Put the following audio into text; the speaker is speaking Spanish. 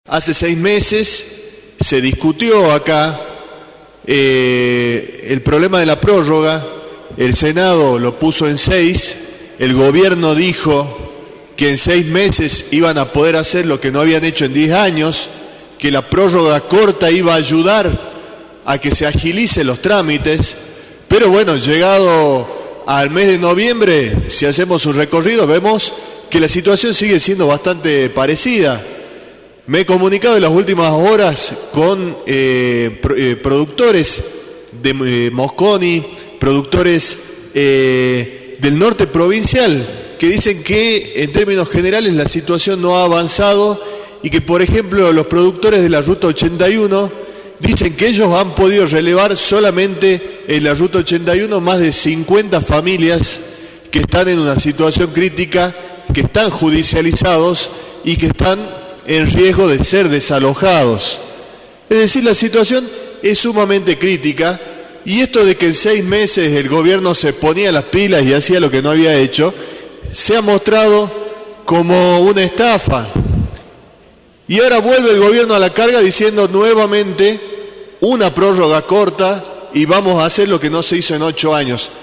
Hace 6 meses se discutió acá el problema de la prórroga, el Senado lo puso en 6, el gobierno dijo que en 6 meses iban a poder hacer lo que no habían hecho en 10 años, que la prórroga corta iba a ayudar a que se agilicen los trámites, pero bueno, llegado al mes de noviembre, si hacemos un recorrido, vemos que la situación sigue siendo bastante parecida. Me he comunicado en las últimas horas con productores de Mosconi, productores del norte provincial, que dicen que en términos generales la situación no ha avanzado y que, por ejemplo, los productores de la Ruta 81 dicen que ellos han podido relevar solamente en la Ruta 81 más de 50 familias que están en una situación crítica, que están judicializados y que están en riesgo de ser desalojados. Es decir, la situación es sumamente crítica, y esto de que en 6 meses el gobierno se ponía las pilas y hacía lo que no había hecho, se ha mostrado como una estafa. Y ahora vuelve el gobierno a la carga diciendo nuevamente una prórroga corta y vamos a hacer lo que no se hizo en 8 años.